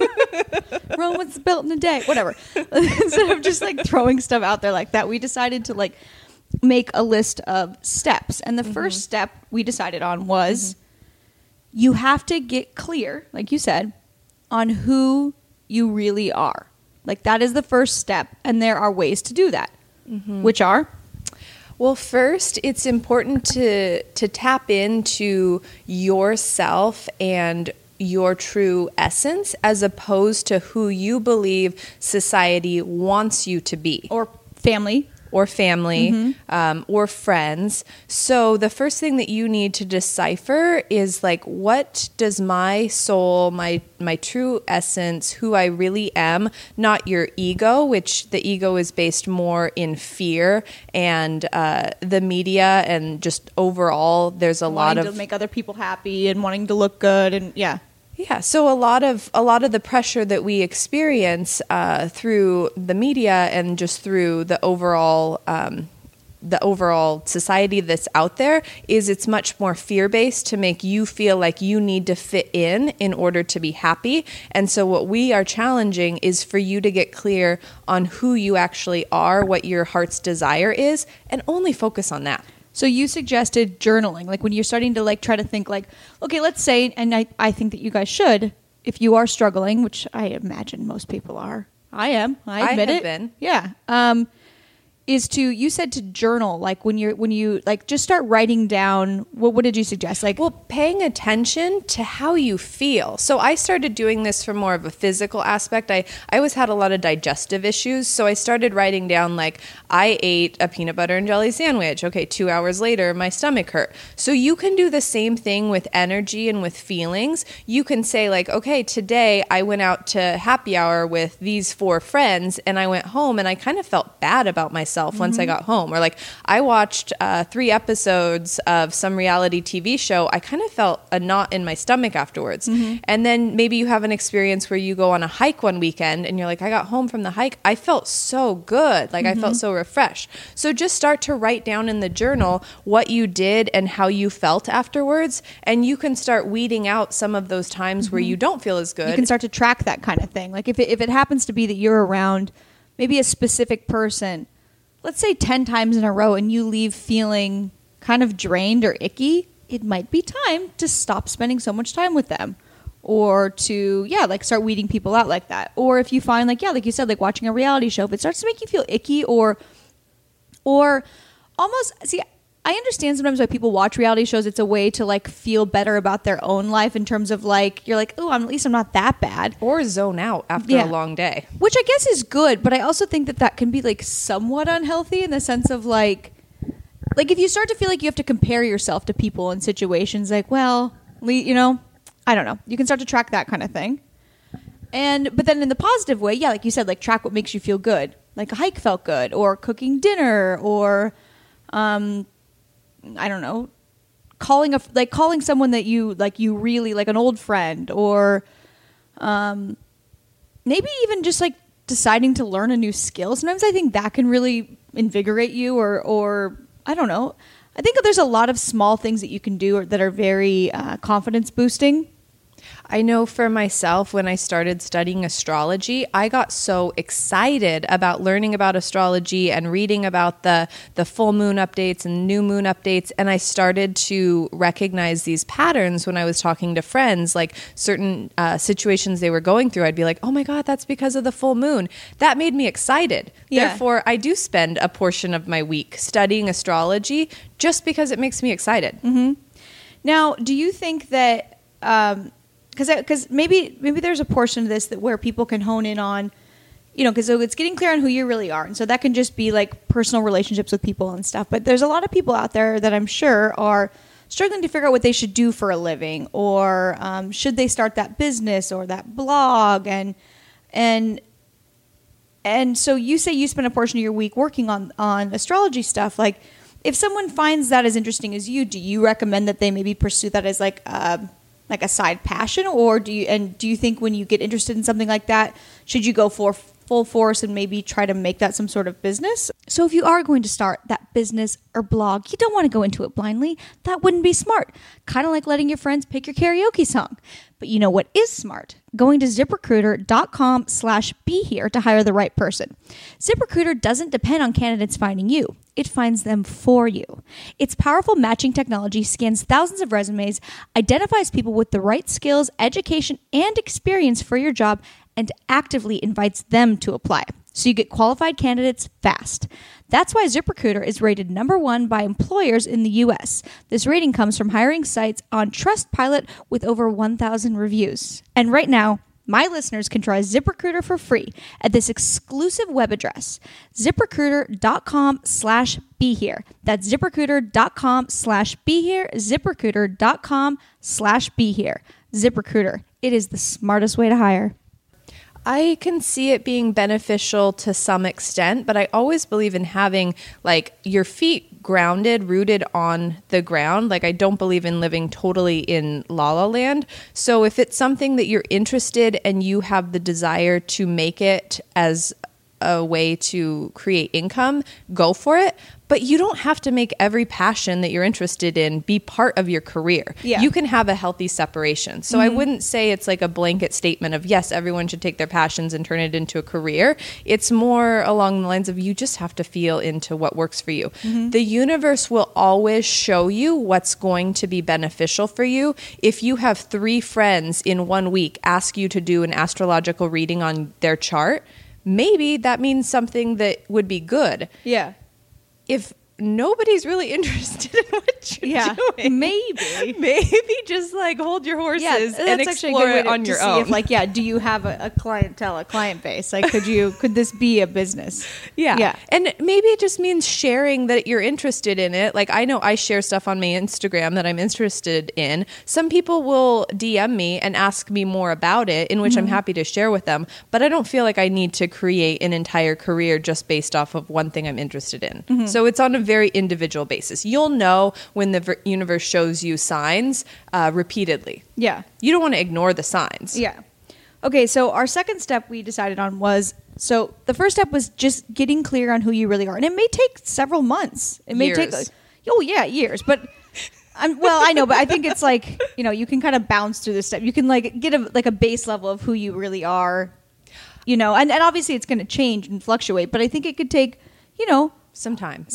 Rome was built in a day, whatever. Instead of just like throwing stuff out there like that, we decided to like make a list of steps. And the first step we decided on was you have to get clear, like you said, on who you really are. Like that is the first step, and there are ways to do that, which are? Well, first, it's important to tap into yourself and your true essence as opposed to who you believe society wants you to be. Or family. Or family, or friends. So the first thing that you need to decipher is like, what does my soul, my true essence, who I really am, not your ego, which the ego is based more in fear and the media, and just overall there's a lot of to make other people happy and wanting to look good, and yeah. Yeah, so a lot of the pressure that we experience through the media and just through the overall society that's out there is it's much more fear-based to make you feel like you need to fit in order to be happy. And so what we are challenging is for you to get clear on who you actually are, what your heart's desire is, and only focus on that. So you suggested journaling, like when you're starting to like try to think like, okay, let's say, and I think that you guys should, if you are struggling, which I imagine most people are. I am. I admit have it. been. Yeah. Is to, you said to journal, like when you like just start writing down, what did you suggest? Like, well, paying attention to how you feel. So I started doing this from more of a physical aspect. I always had a lot of digestive issues. So I started writing down like, I ate a peanut butter and jelly sandwich. Okay, 2 hours later, my stomach hurt. So you can do the same thing with energy and with feelings. You can say like, okay, today I went out to happy hour with these 4 friends and I went home and I kind of felt bad about myself. myself once I got home. Or like I watched 3 episodes of some reality TV show. I kind of felt a knot in my stomach afterwards. And then maybe you have an experience where you go on a hike one weekend and you're like, I got home from the hike, I felt so good. Like I felt so refreshed. So just start to write down in the journal what you did and how you felt afterwards. And you can start weeding out some of those times where you don't feel as good. You can start to track that kind of thing. Like if it happens to be that you're around maybe a specific person, let's say 10 times in a row, and you leave feeling kind of drained or icky, it might be time to stop spending so much time with them. Or to, like start weeding people out like that. Or if you find like you said, like watching a reality show, if it starts to make you feel icky or almost, see, I understand sometimes why people watch reality shows. It's a way to like feel better about their own life in terms of like, you're like, oh, at least I'm not that bad. Or zone out after a long day. Which I guess is good, but I also think that can be like somewhat unhealthy in the sense of like if you start to feel like you have to compare yourself to people in situations like, well, you know, I don't know. You can start to track that kind of thing. But then in the positive way, like you said, like track what makes you feel good. Like a hike felt good, or cooking dinner, or I don't know, calling someone that you really like, an old friend, or maybe even just like deciding to learn a new skill. Sometimes I think that can really invigorate you, or I don't know. I think there's a lot of small things that you can do that are very confidence boosting. I know for myself, when I started studying astrology, I got so excited about learning about astrology and reading about the full moon updates and new moon updates. And I started to recognize these patterns when I was talking to friends, like certain situations they were going through. I'd be like, oh my God, that's because of the full moon. That made me excited. Yeah. Therefore, I do spend a portion of my week studying astrology just because it makes me excited. Mm-hmm. Now, do you think that... Because maybe there's a portion of this where people can hone in on, you know, because it's getting clear on who you really are. And so that can just be like personal relationships with people and stuff. But there's a lot of people out there that I'm sure are struggling to figure out what they should do for a living, or should they start that business or that blog. And so you say you spend a portion of your week working on astrology stuff. Like if someone finds that as interesting as you, do you recommend that they maybe pursue that as like a side passion, or do you think when you get interested in something like that, should you go for full force and maybe try to make that some sort of business? So if you are going to start that business or blog, you don't want to go into it blindly. That wouldn't be smart. Kind of like letting your friends pick your karaoke song. But you know what is smart? Going to ZipRecruiter.com/BeHere to hire the right person. ZipRecruiter doesn't depend on candidates finding you. It finds them for you. Its powerful matching technology scans thousands of resumes, identifies people with the right skills, education, and experience for your job, and actively invites them to apply. So you get qualified candidates fast. That's why ZipRecruiter is rated #1 by employers in the U.S. This rating comes from hiring sites on Trustpilot with over 1,000 reviews. And right now, my listeners can try ZipRecruiter for free at this exclusive web address, ZipRecruiter.com/BeHere. That's ZipRecruiter.com/BeHere, ZipRecruiter.com/BeHere. ZipRecruiter. It is the smartest way to hire. I can see it being beneficial to some extent, but I always believe in having like your feet grounded, rooted on the ground. Like I don't believe in living totally in la la land. So if it's something that you're interested and you have the desire to make it as a way to create income, go for it. But you don't have to make every passion that you're interested in be part of your career. Yeah. You can have a healthy separation. So I wouldn't say it's like a blanket statement of, yes, everyone should take their passions and turn it into a career. It's more along the lines of you just have to feel into what works for you. The universe will always show you what's going to be beneficial for you. If you have 3 friends in 1 week ask you to do an astrological reading on their chart, maybe that means something that would be good. Yeah. If nobody's really interested in what you're doing. Maybe just like hold your horses and explore it on your own. If, like, do you have a clientele, a client base? Like, could this be a business? Yeah. And maybe it just means sharing that you're interested in it. Like, I know I share stuff on my Instagram that I'm interested in. Some people will DM me and ask me more about it, in which I'm happy to share with them. But I don't feel like I need to create an entire career just based off of one thing I'm interested in. So it's on a very individual basis. You'll know when the universe shows you signs repeatedly. Yeah. You don't want to ignore the signs. Yeah. Okay, so our second step we decided on was, so the first step was just getting clear on who you really are. And it may take several months. It may take, years. But, I know, but I think it's like, you can kind of bounce through this step. You can like get a base level of who you really are, and obviously it's going to change and fluctuate. But I think it could take, some time.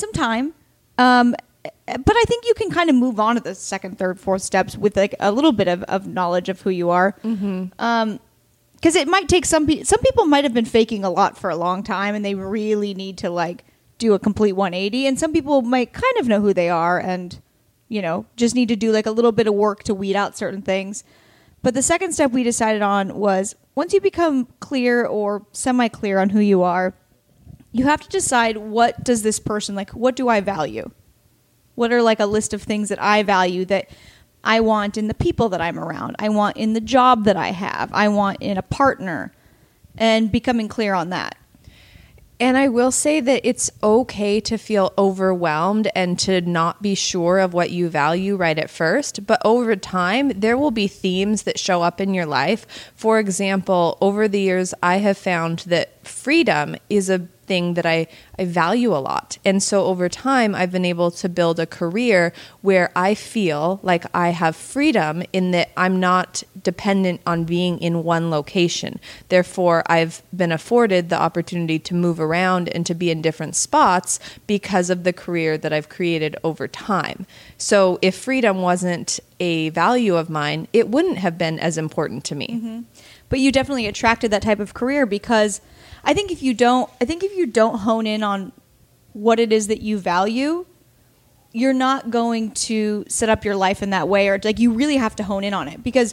But I think you can kind of move on to the second, third, fourth steps with like a little bit of knowledge of who you are. Because it might take some people might have been faking a lot for a long time and they really need to like do a complete 180. And some people might kind of know who they are and, just need to do like a little bit of work to weed out certain things. But the second step we decided on was once you become clear or semi-clear on who you are, you have to decide what does this person, like, what do I value? What are like a list of things that I value that I want in the people that I'm around? I want in the job that I have. I want in a partner, and becoming clear on that. And I will say that it's okay to feel overwhelmed and to not be sure of what you value right at first. But over time, there will be themes that show up in your life. For example, over the years, I have found that freedom is a thing that I value a lot. And so over time, I've been able to build a career where I feel like I have freedom in that I'm not dependent on being in one location. Therefore, I've been afforded the opportunity to move around and to be in different spots because of the career that I've created over time. So if freedom wasn't a value of mine, it wouldn't have been as important to me. But you definitely attracted that type of career because I think if you don't hone in on what it is that you value, you're not going to set up your life in that way, or like you really have to hone in on it because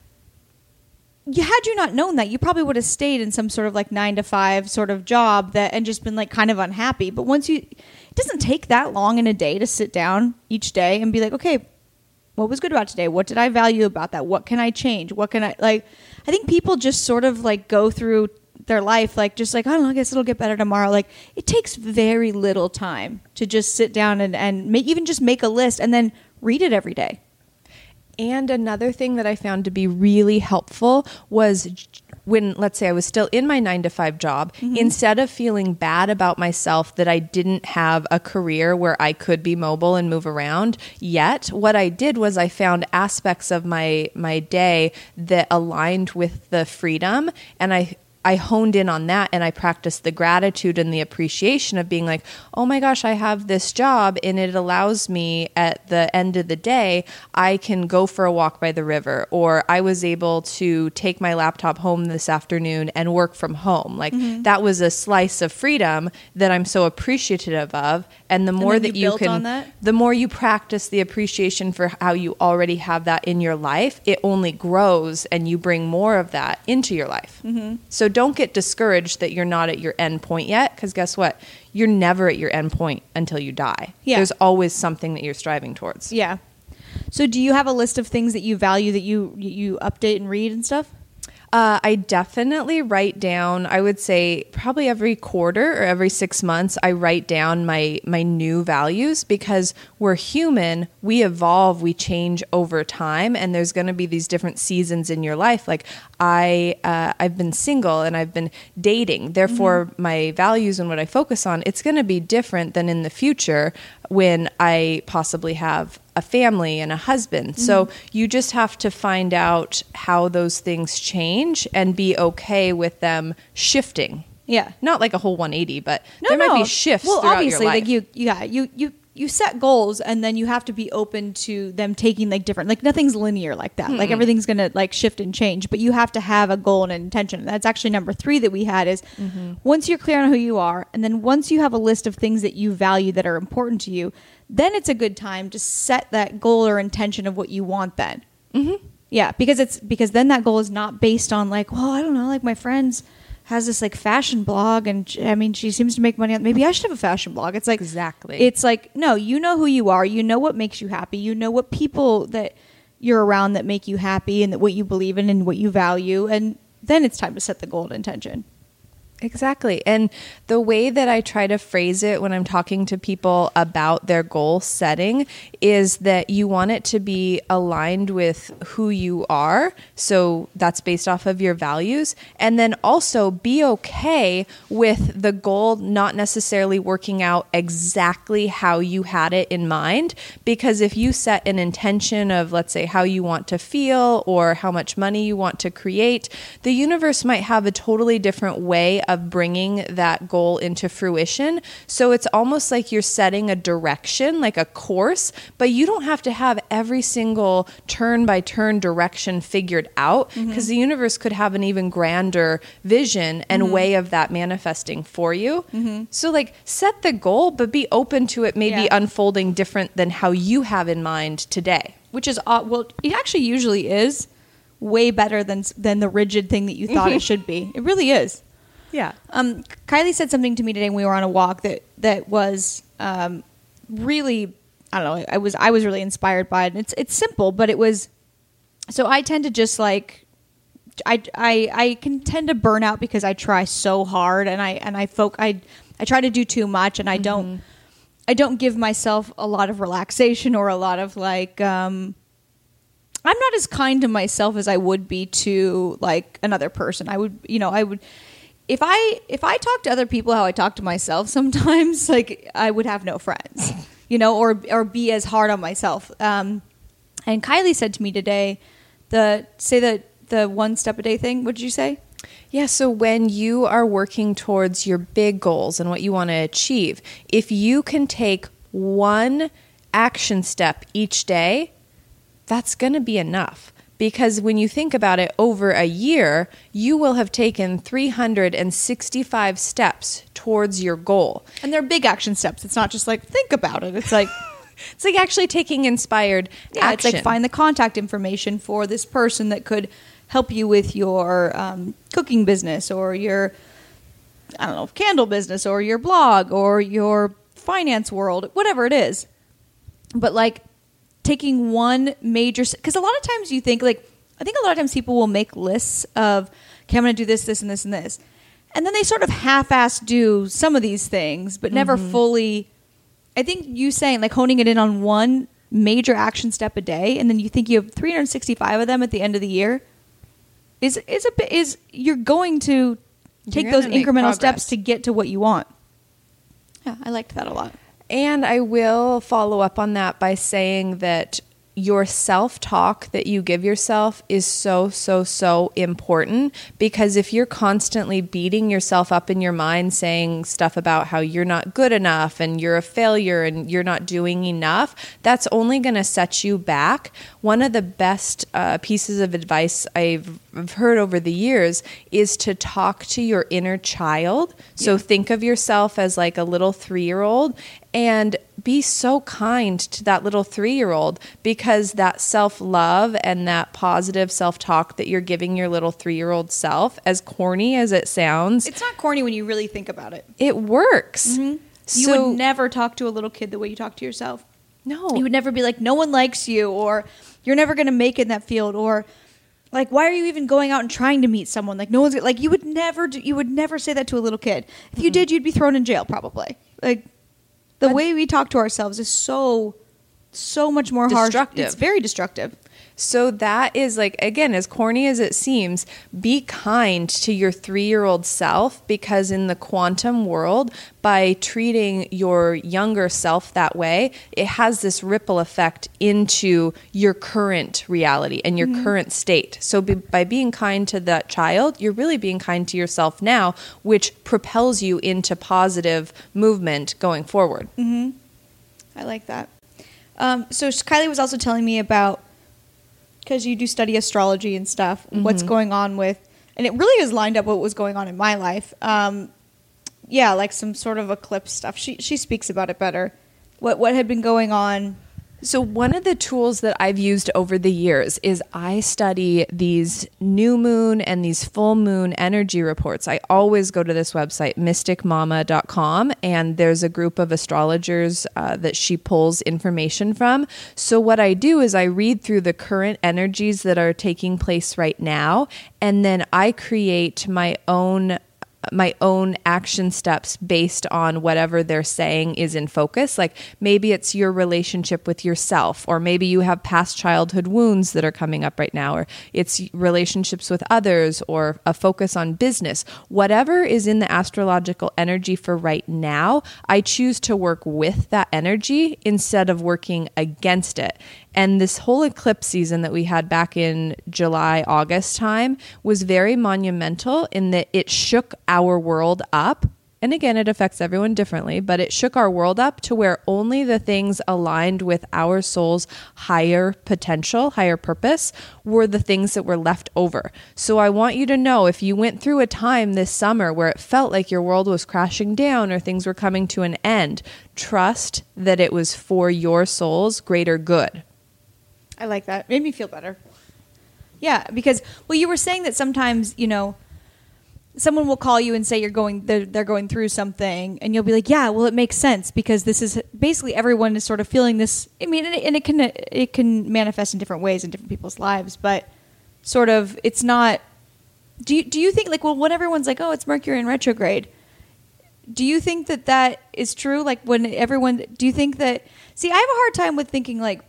had you not known that, you probably would have stayed in some sort of like 9-to-5 sort of job and just been like kind of unhappy. But it doesn't take that long in a day to sit down each day and be like, okay, what was good about today? What did I value about that? What can I change? What can I like? I think people just sort of like go through their life like just like, I don't know, I guess it'll get better tomorrow. Like it takes very little time to just sit down and even just make a list and then read it every day. And another thing that I found to be really helpful was when, let's say I was still in my 9-to-5 job, instead of feeling bad about myself that I didn't have a career where I could be mobile and move around yet, what I did was I found aspects of my day that aligned with the freedom, and I honed in on that, and I practiced the gratitude and the appreciation of being like, oh my gosh, I have this job and it allows me at the end of the day, I can go for a walk by the river, or I was able to take my laptop home this afternoon and work from home. Like that was a slice of freedom that I'm so appreciative of. And the more that you can, the more you practice the appreciation for how you already have that in your life, it only grows and you bring more of that into your life. So don't get discouraged that you're not at your end point yet, because guess what? You're never at your end point until you die. There's always something that you're striving towards. Yeah. So do you have a list of things that you value that you update and read and stuff? I definitely write down, I would say probably every quarter or every 6 months, I write down my new values, because we're human, we evolve, we change over time, and there's going to be these different seasons in your life. Like I've been single and I've been dating. Therefore, my values and what I focus on, it's going to be different than in the future when I possibly have a family and a husband. So you just have to find out how those things change and be okay with them shifting. Yeah. Not like a whole 180, but there might be shifts throughout obviously, your life. Like you set goals and then you have to be open to them taking like different, like nothing's linear like that. Like everything's going to like shift and change, but you have to have a goal and an intention. That's actually number 3 that we had is once you're clear on who you are, and then once you have a list of things that you value that are important to you, then it's a good time to set that goal or intention of what you want then. Yeah, because then that goal is not based on like, well, I don't know, like my friends has this like fashion blog and she seems to make money on, maybe I should have a fashion blog. It's like, exactly. It's like, no, you know who you are. You know what makes you happy. You know what people that you're around that make you happy and that what you believe in and what you value. And then it's time to set the goal and intention. Exactly. And the way that I try to phrase it when I'm talking to people about their goal setting is that you want it to be aligned with who you are. So that's based off of your values. And then also be okay with the goal not necessarily working out exactly how you had it in mind. Because if you set an intention of, let's say, how you want to feel or how much money you want to create, the universe might have a totally different way of bringing that goal into fruition. So it's almost like you're setting a direction, like a course, but you don't have to have every single turn by turn direction figured out, because the universe could have an even grander vision and way of that manifesting for you. So like set the goal, but be open to it maybe unfolding different than how you have in mind today. Which is, well, it actually usually is way better than the rigid thing that you thought it should be. It really is. Yeah. Kylie said something to me today when we were on a walk that was really, I don't know, I was really inspired by it. And it's simple, but it was, so I tend to just like, I can tend to burn out because I try so hard and I try to do too much, and I don't give myself a lot of relaxation or a lot of like, I'm not as kind to myself as I would be to like another person. I would if I talk to other people how I talk to myself sometimes, like I would have no friends, or be as hard on myself. And Kylie said to me today, the 1 step a day thing. What did you say? Yeah, so when you are working towards your big goals and what you want to achieve, if you can take one action step each day, that's going to be enough. Because when you think about it, over a year, you will have taken 365 steps towards your goal. And they're big action steps. It's not just like, think about it. It's like... It's like actually taking inspired action. It's like find the contact information for this person that could help you with your cooking business or your, I don't know, candle business or your blog or your finance world, whatever it is. But like taking one major, because a lot of times you think like, I think a lot of times people will make lists of, okay, I'm going to do this, this, and this, and this. And then they sort of half-ass do some of these things, but never fully. I think you saying like honing it in on one major action step a day, and then you think you have 365 of them at the end of the year is you're going to take those incremental steps to get to what you want. Yeah, I liked that a lot. And I will follow up on that by saying that your self-talk that you give yourself is so, so, so important, because if you're constantly beating yourself up in your mind saying stuff about how you're not good enough and you're a failure and you're not doing enough, that's only going to set you back. One of the best pieces of advice I've heard over the years is to talk to your inner child. So think of yourself as like a little 3-year-old and be so kind to that little 3-year-old, because that self-love and that positive self-talk that you're giving your little 3-year-old self, as corny as it sounds, it's not corny when you really think about it. It works. Mm-hmm. So, you would never talk to a little kid the way you talk to yourself. No. You would never be like, no one likes you, or you're never going to make it in that field, or like, why are you even going out and trying to meet someone? Like, no one's like, you would never say that to a little kid. If you did, you'd be thrown in jail probably. Like, the way we talk to ourselves is so much more harsh. It's very destructive. So that is like, again, as corny as it seems, be kind to your 3-year-old self, because in the quantum world, by treating your younger self that way, it has this ripple effect into your current reality and your current state. So by being kind to that child, you're really being kind to yourself now, which propels you into positive movement going forward. Mm-hmm. I like that. So Kylie was also telling me about, because you do study astrology and stuff, what's going on with, and it really is lined up with what was going on in my life. Yeah, like some sort of eclipse stuff. She speaks about it better. What had been going on. So one of the tools that I've used over the years is I study these new moon and these full moon energy reports. I always go to this website, mysticmama.com, and there's a group of astrologers that she pulls information from. So what I do is I read through the current energies that are taking place right now, and then I create my own action steps based on whatever they're saying is in focus. Like maybe it's your relationship with yourself, or maybe you have past childhood wounds that are coming up right now, or it's relationships with others, or a focus on business. Whatever is in the astrological energy for right now, I choose to work with that energy instead of working against it. And this whole eclipse season that we had back in July, August time was very monumental in that it shook our world up. And again, it affects everyone differently, but it shook our world up to where only the things aligned with our soul's higher potential, higher purpose, were the things that were left over. So I want you to know, if you went through a time this summer where it felt like your world was crashing down or things were coming to an end, trust that it was for your soul's greater good. I like that. It made me feel better. Yeah, because, well, you were saying that sometimes, someone will call you and say they're going through something, and you'll be like, yeah, well, it makes sense because this is basically everyone is sort of feeling this. I mean, and it can manifest in different ways in different people's lives, but sort of it's not. Do you think, like, well, when everyone's like, oh, it's Mercury in retrograde, do you think that is true? Like, when everyone, do you think that? See, I have a hard time with thinking, like,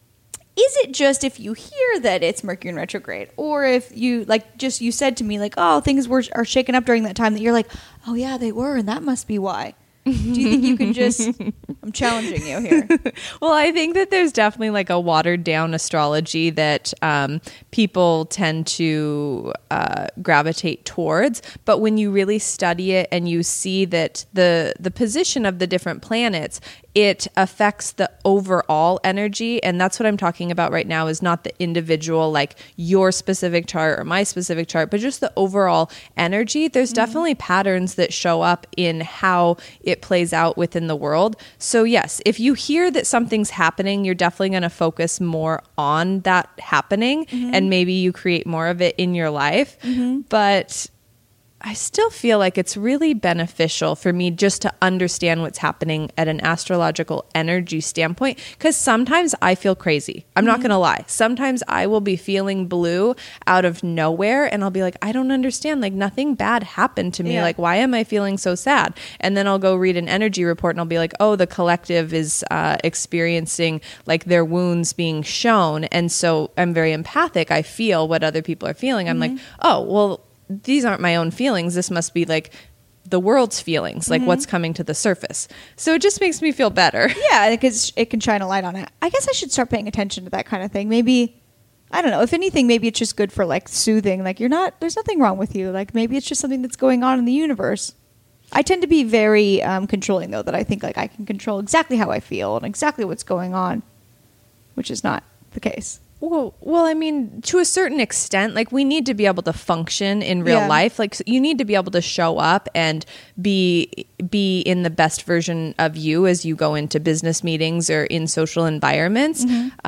is it just if you hear that it's Mercury in retrograde, or if you you said to me like, oh, things are shaken up during that time, that you're like, oh yeah, they were, and that must be why. Do you think you can just? I'm challenging you here. Well, I think that there's definitely like a watered down astrology that people tend to gravitate towards. But when you really study it and you see that the position of the different planets, it affects the overall energy. And that's what I'm talking about right now, is not the individual, like your specific chart or my specific chart, but just the overall energy. There's definitely patterns that show up in how it plays out within the world. So yes, if you hear that something's happening, you're definitely going to focus more on that happening, and maybe you create more of it in your life. But I still feel like it's really beneficial for me just to understand what's happening at an astrological energy standpoint, because sometimes I feel crazy. I'm not going to lie. Sometimes I will be feeling blue out of nowhere, and I'll be like, I don't understand. Like, nothing bad happened to me. Like, why am I feeling so sad? And then I'll go read an energy report, and I'll be like, oh, the collective is experiencing like their wounds being shown. And so I'm very empathic. I feel what other people are feeling. I'm like, oh, well, these aren't my own feelings. This must be like the world's feelings, like what's coming to the surface. So it just makes me feel better. Yeah, because it can shine a light on it. I guess I should start paying attention to that kind of thing. Maybe, I don't know, if anything, maybe it's just good for like soothing. Like, there's nothing wrong with you. Like, maybe it's just something that's going on in the universe. I tend to be very controlling, though, that I think like I can control exactly how I feel and exactly what's going on, which is not the case. Well, I mean, to a certain extent, like, we need to be able to function in real life. Like, you need to be able to show up and be in the best version of you as you go into business meetings or in social environments.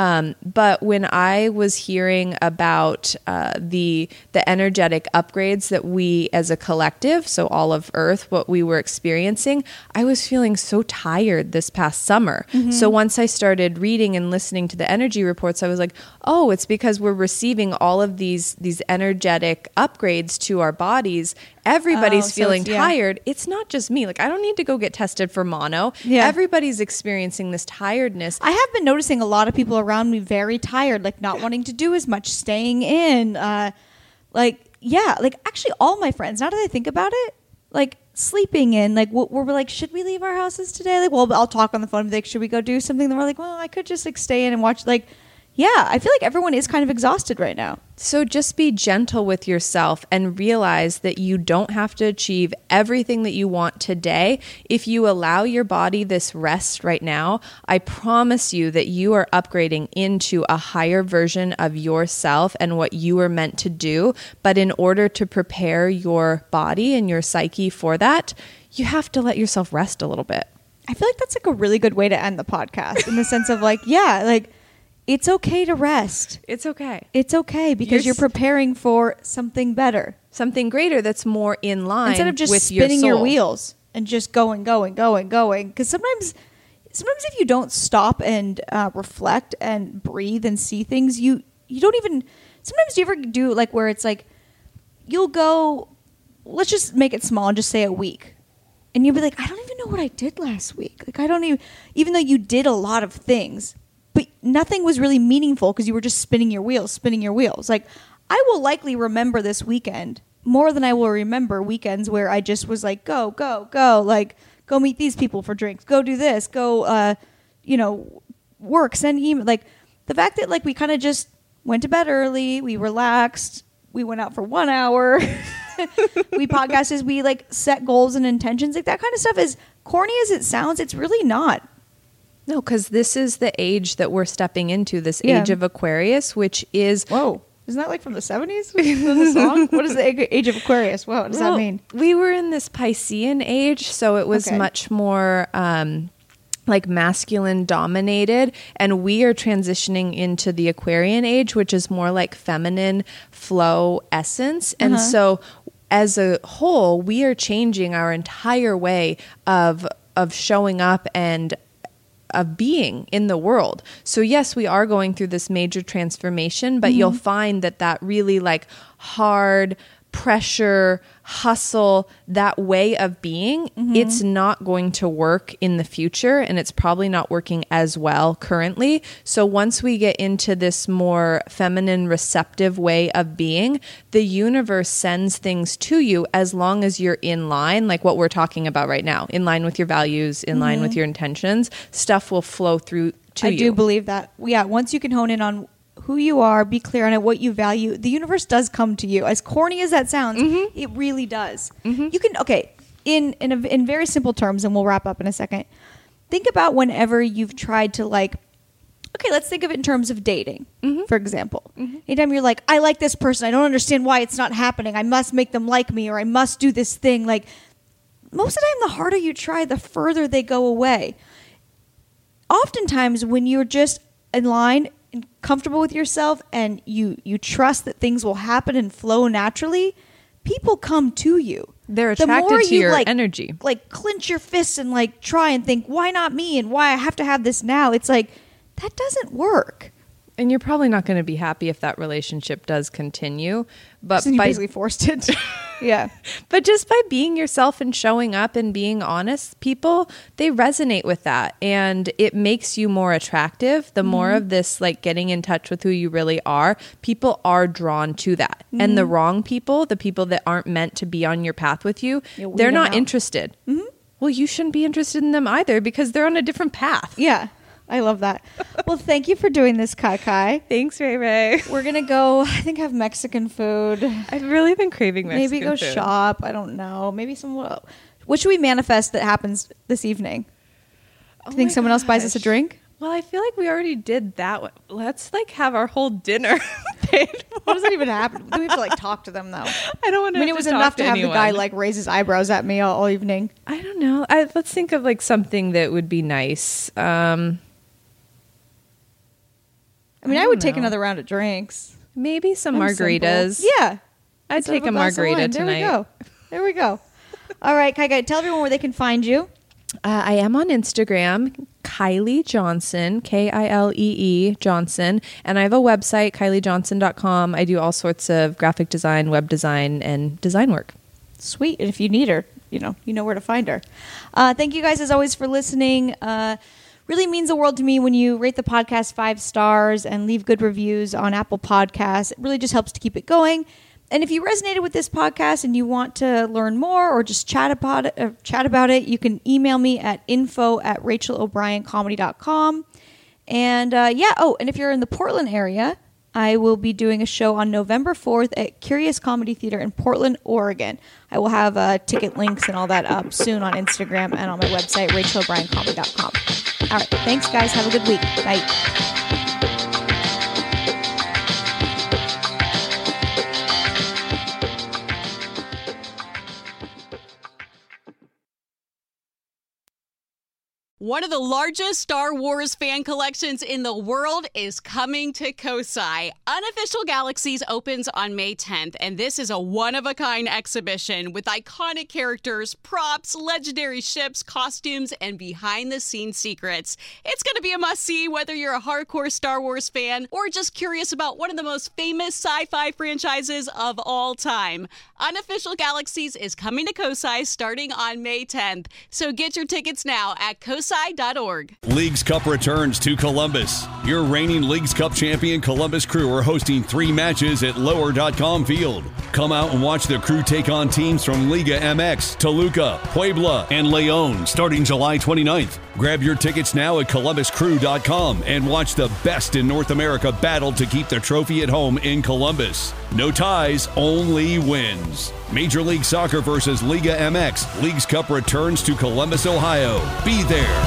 But when I was hearing about the energetic upgrades that we as a collective, so all of Earth, what we were experiencing, I was feeling so tired this past summer. So once I started reading and listening to the energy reports, I was like, oh, it's because we're receiving all of these energetic upgrades to our bodies. Everybody's feeling tired. It's not just me. Like, I don't need to go get tested for mono. Everybody's experiencing this tiredness. I have been noticing a lot of people around me very tired, like not wanting to do as much, staying in. Actually all my friends, now that I think about it, like sleeping in, like we're like, should we leave our houses today? Like, well, I'll talk on the phone and be like, should we go do something? Then we're like, well, I could just like stay in and watch. Like, yeah, I feel like everyone is kind of exhausted right now. So just be gentle with yourself and realize that you don't have to achieve everything that you want today. If you allow your body this rest right now, I promise you that you are upgrading into a higher version of yourself and what you were meant to do. But in order to prepare your body and your psyche for that, you have to let yourself rest a little bit. I feel like that's like a really good way to end the podcast in the sense of like, yeah, like it's okay to rest. It's okay. It's okay because you're preparing for something better. Something greater that's more in line instead of just with spinning your your soul. Wheels and just going. Because sometimes if you don't stop and reflect and breathe and see things, you don't even. Sometimes do you ever do like where it's like you'll go. Let's just make it small and just say a week, and you'll be like, I don't even know what I did last week. Like I don't even though you did a lot of things. But nothing was really meaningful because you were just spinning your wheels. Like, I will likely remember this weekend more than I will remember weekends where I just was like, go. Like, go meet these people for drinks. Go do this. Go, work, send email. Like, the fact that, like, we kind of just went to bed early. We relaxed. We went out for 1 hour. We podcasted. We, like, set goals and intentions. Like, that kind of stuff is corny as it sounds. It's really not. No, because this is the age that we're stepping into, this age of Aquarius, which is... Whoa. Isn't that like from the 70s? The song? What is the age of Aquarius? What does that mean? We were in this Piscean age, so it was much more like masculine dominated, and we are transitioning into the Aquarian age, which is more like feminine flow essence. And so as a whole, we are changing our entire way of showing up and of being in the world. So yes, we are going through this major transformation, but you'll find that really like hard pressure, hustle, that way of being, it's not going to work in the future, and it's probably not working as well currently. So once we get into this more feminine, receptive way of being, the universe sends things to you as long as you're in line, like what we're talking about right now, in line with your values, in line with your intentions, stuff will flow through to you. I do believe that. Yeah, once you can hone in on who you are, be clear on it, what you value, the universe does come to you. As corny as that sounds, it really does. You can, in very simple terms, and we'll wrap up in a second, think about whenever you've tried to like, okay, let's think of it in terms of dating, for example. Anytime you're like, I like this person, I don't understand why it's not happening, I must make them like me, or I must do this thing. Like, most of the time, the harder you try, the further they go away. Oftentimes, when you're just in line and comfortable with yourself and you trust that things will happen and flow naturally, people come to you. They're attracted to your energy. Like clench your fists and like try and think, why not me and why I have to have this now? It's like, that doesn't work. And you're probably not going to be happy if that relationship does continue. But you basically forced it. Yeah. But just by being yourself and showing up and being honest, people, they resonate with that. And it makes you more attractive. The more of this, like getting in touch with who you really are, people are drawn to that. And the wrong people, the people that aren't meant to be on your path with you, they're not interested. Well, you shouldn't be interested in them either because they're on a different path. Yeah. I love that. Well, thank you for doing this, Kai Kai. Thanks, Ray Ray. We're going to go, I think, have Mexican food. I've really been craving Mexican food. Maybe go shop. I don't know. Maybe what should we manifest that happens this evening? Do you think someone else buys us a drink? Well, I feel like we already did that one. Let's like have our whole dinner paid for. What does that even happen? Do we have to like talk to them though? I don't want to. I mean, it was enough to have the guy like raise his eyebrows at me all evening. I don't know. Let's think of like something that would be nice. I mean, I would take another round of drinks. Maybe some margaritas. Simple. Yeah. I'd take a margarita tonight. There we go. All right, Kai, tell everyone where they can find you. I am on Instagram, Kylie Johnson, Kilee Johnson. And I have a website, kyliejohnson.com. I do all sorts of graphic design, web design, and design work. Sweet. And if you need her, you know where to find her. Thank you guys, as always, for listening. Really means the world to me when you rate the podcast 5 stars and leave good reviews on Apple Podcasts. It really just helps to keep it going. And if you resonated with this podcast and you want to learn more or just chat about it, you can email me at info@rachelobriencomedy.com. And and if you're in the Portland area, I will be doing a show on November 4th at Curious Comedy Theater in Portland, Oregon. I will have ticket links and all that up soon on Instagram and on my website, RachelO'BrienComedy.com. All right, thanks, guys. Have a good week. Bye. One of the largest Star Wars fan collections in the world is coming to Kosai. Unofficial Galaxies opens on May 10th, and this is a one-of-a-kind exhibition with iconic characters, props, legendary ships, costumes, and behind-the-scenes secrets. It's going to be a must-see whether you're a hardcore Star Wars fan or just curious about one of the most famous sci-fi franchises of all time. Unofficial Galaxies is coming to Kosai starting on May 10th, so get your tickets now at kosai.org. Leagues Cup returns to Columbus. Your reigning Leagues Cup champion Columbus Crew are hosting 3 matches at Lower.com Field. Come out and watch the Crew take on teams from Liga MX, Toluca, Puebla, and León starting July 29th. Grab your tickets now at ColumbusCrew.com and watch the best in North America battle to keep the trophy at home in Columbus. No ties, only wins. Major League Soccer versus Liga MX. Leagues Cup returns to Columbus, Ohio. Be there.